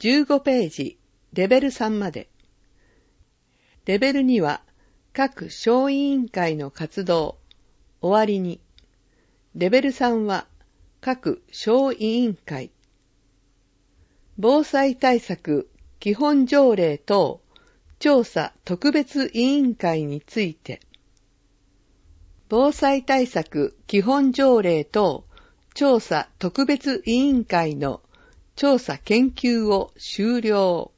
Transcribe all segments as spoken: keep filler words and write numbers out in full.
じゅうごページ、レベルさんまで。レベルには、各小委員会の活動、終わりに。レベルさんは、各小委員会。防災対策基本条例等調査特別委員会について。防災対策基本条例等調査特別委員会の調査研究を終了。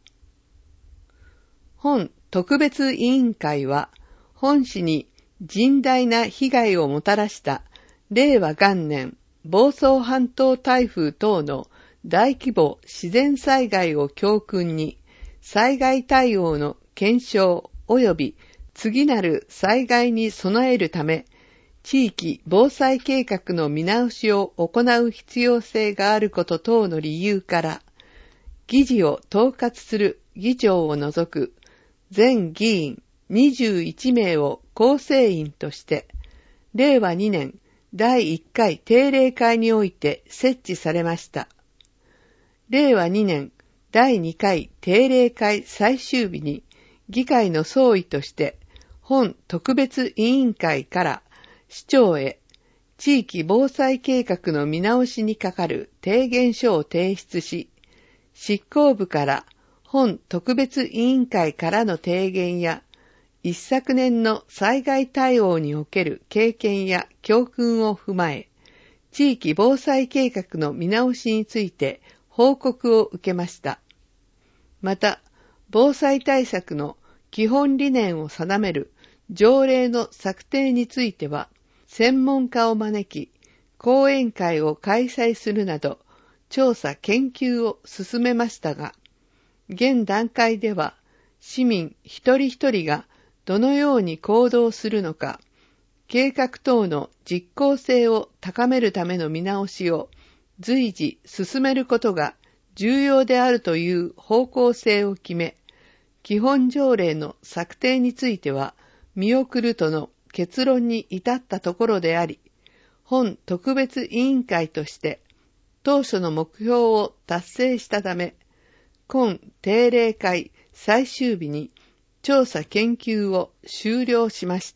本特別委員会は、本市に甚大な被害をもたらした令和元年房総半島台風等の大規模自然災害を教訓に、災害対応の検証及び次なる災害に備えるため、地域防災計画の見直しを行う必要性があること等の理由から、議事を統括する議長を除く全議員にじゅういちめいを構成員として、れいわにねんだいいっかい定例会において設置されました。れいわにねんだいにかい定例会最終日に議会の総意として本特別委員会から市長へ地域防災計画の見直しに係る提言書を提出し、執行部から本特別委員会からの提言や一昨年の災害対応における経験や教訓を踏まえ、地域防災計画の見直しについて報告を受けました。また、防災対策の基本理念を定める条例の策定については、専門家を招き、講演会を開催するなど、調査研究を進めましたが、現段階では、市民一人一人がどのように行動するのか、計画等の実効性を高めるための見直しを随時進めることが重要であるという方向性を決め、基本条例の策定については見送るとの結論に至ったところであり、本特別委員会として当初の目標を達成したため、今定例会最終日に調査研究を終了しました。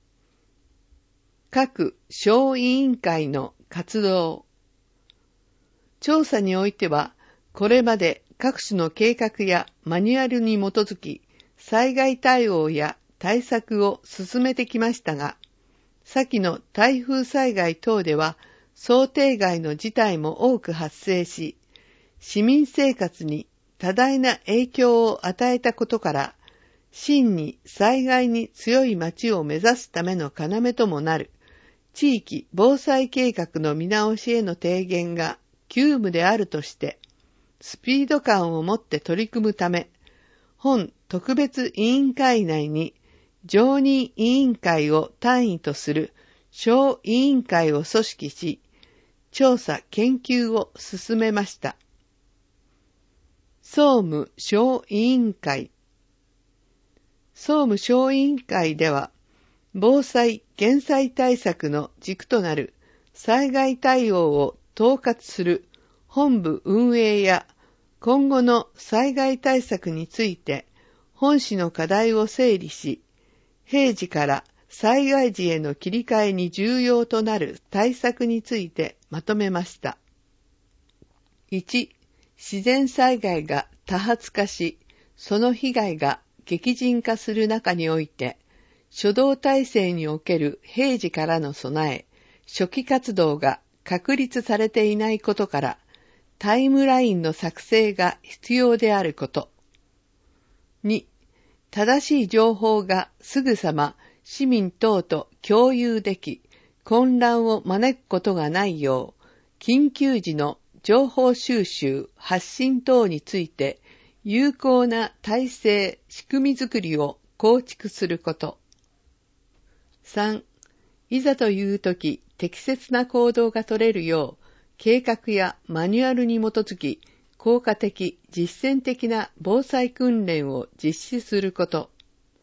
各小委員会の活動。調査においては、これまで各種の計画やマニュアルに基づき、災害対応や対策を進めてきましたが、先の台風災害等では想定外の事態も多く発生し、市民生活に多大な影響を与えたことから、真に災害に強い町を目指すための要ともなる、地域防災計画の見直しへの提言が急務であるとして、スピード感を持って取り組むため、本特別委員会内に常任委員会を単位とする小委員会を組織し、調査研究を進めました。総務小委員会。総務小委員会では、防災・減災対策の軸となる災害対応を統括する本部運営や今後の災害対策について本市の課題を整理し、平時から災害時への切り替えに重要となる対策についてまとめました。いち、自然災害が多発化し、その被害が激甚化する中において、初動体制における平時からの備え、初期活動が確立されていないことから、タイムラインの作成が必要であること。に、正しい情報がすぐさま市民等と共有でき、混乱を招くことがないよう、緊急時の情報収集・発信等について、有効な体制・仕組みづくりを構築すること。さん、いざというとき適切な行動が取れるよう、計画やマニュアルに基づき、効果的、実践的な防災訓練を実施すること。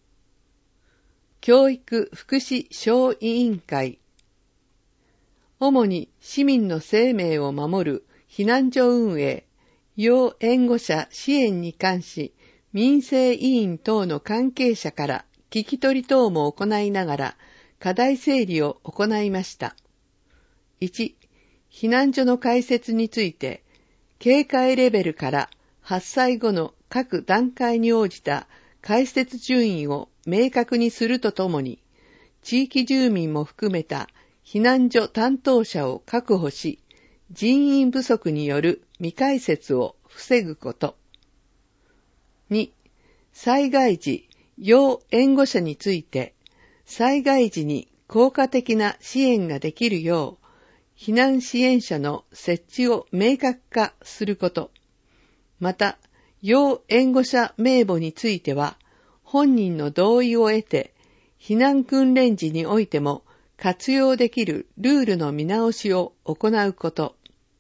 教育福祉小委員会。主に市民の生命を守る避難所運営、 要援護者支援に関し、民生委員等の関係者から聞き取り等も行いながら、課題整理を行いました。いち、避難所の開設について、警戒レベルから発災後の各段階に応じた開設順位を明確にするとともに、地域住民も含めた避難所担当者を確保し、人員不足による未開設を防ぐこと。に、災害時要援護者について、災害時に効果的な支援ができるよう、避難支援者の設置を明確化すること。また、要援護者名簿については、本人の同意を得て、避難訓練時においても活用できるルールの見直しを行うこと。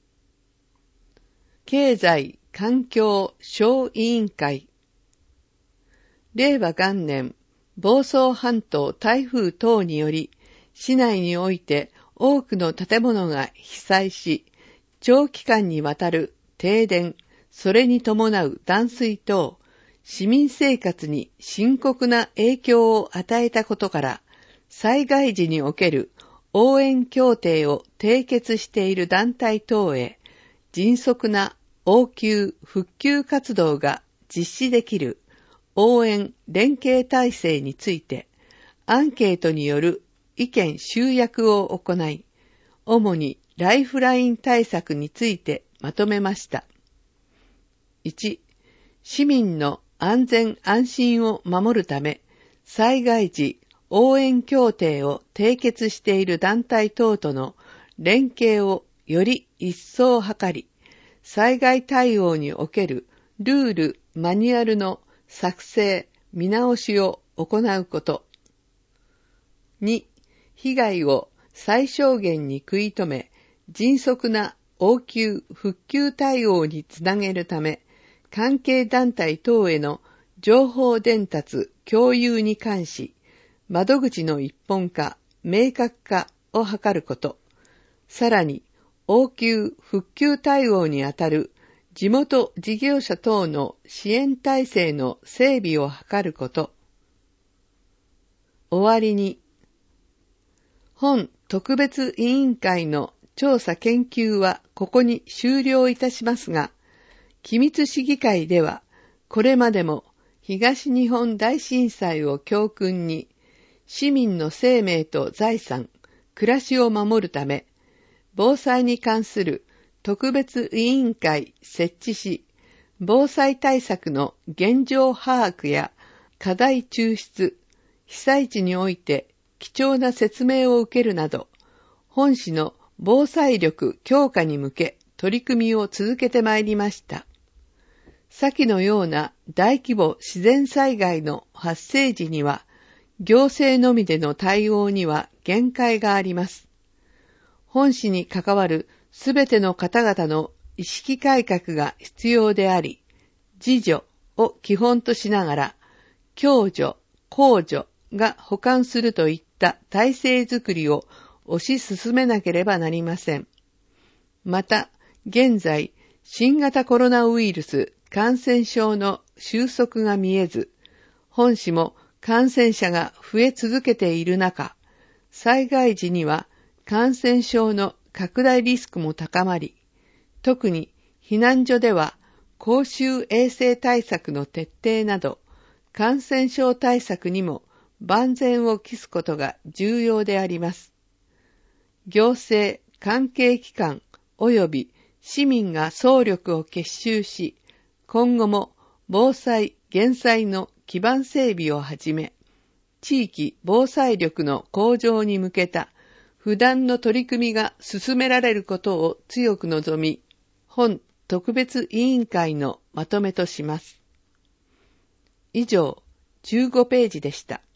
経済環境小委員会。令和元年、房総半島台風等により、市内において多くの建物が被災し、長期間にわたる停電、それに伴う断水等、市民生活に深刻な影響を与えたことから、災害時における応援協定を締結している団体等へ、迅速な応急復旧活動が実施できる応援連携体制について、アンケートによる意見集約を行い、主にライフライン対策についてまとめました。いち、市民の安全安心を守るため、災害時応援協定を締結している団体等との連携をより一層図り、災害対応におけるルール・マニュアルの作成・見直しを行うこと。に、被害を最小限に食い止め、迅速な応急・復旧対応につなげるため、関係団体等への情報伝達・共有に関し、窓口の一本化・明確化を図ること。さらに、応急・復旧対応にあたる地元事業者等の支援体制の整備を図ること。終わりに、本特別委員会の調査研究はここに終了いたしますが、君津市議会では、これまでも東日本大震災を教訓に、市民の生命と財産、暮らしを守るため、防災に関する特別委員会設置し、防災対策の現状把握や課題抽出、被災地において貴重な説明を受けるなど、本市の防災力強化に向け取り組みを続けてまいりました。先のような大規模自然災害の発生時には、行政のみでの対応には限界があります。本市に関わるすべての方々の意識改革が必要であり、自助を基本としながら、共助、公助が補完するといった体制づくりを推し進めなければなりません。また、現在、新型コロナウイルス感染症の収束が見えず、本市も感染者が増え続けている中、災害時には感染症の拡大リスクも高まり、特に避難所では公衆衛生対策の徹底など、感染症対策にも万全を期すことが重要であります。行政、関係機関及び市民が総力を結集し、今後も防災・減災の基盤整備をはじめ、地域防災力の向上に向けた不断の取り組みが進められることを強く望み、本特別委員会のまとめとします。以上、じゅうごページでした。